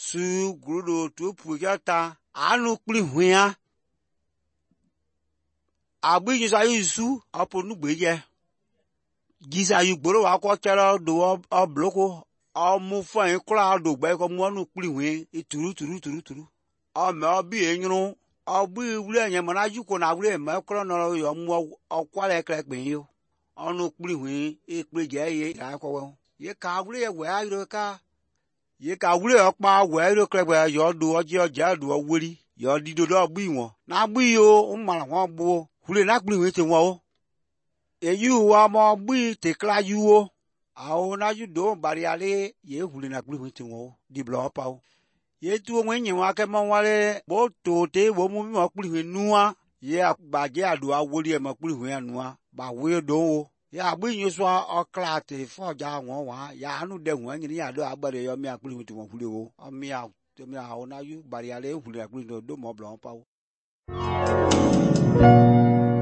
su gurudo tu pujata anu kpli huia agbi jisa yusu aponu gbeje jisa yu gboro wa ko chero do obloko omu fan kula do gbe ko mu anu kpli hui ituru o me obi enrun obi wure yen mo na juko na wure me kro no yo mu okwale krekpin yo anu kpli hui ekpeje ye ra ko ye ka wure we ayro ka ye ka wure opa we ayro kregbe yo do oje oja do wori yo dido do gbi won na gbi yo o mara won gbo wure na kpli hui ti won o eyi wa mo gbi te kla yu o awo na ju do bari ale ye wure na kpli hui ti won o di blo pa o ye tu o yin wa ke mo wale bo to te wo mu mi mo kpli hui nuwa ye agbaje adu awori e mo kpli hui anuwa ba we do o ya gbi yin so okla te foja won wa ya anu de won yin ya do agbare yo mi akpli hui ti won wure o o mi a o na ju bari ale wure akpli do mo blo pa o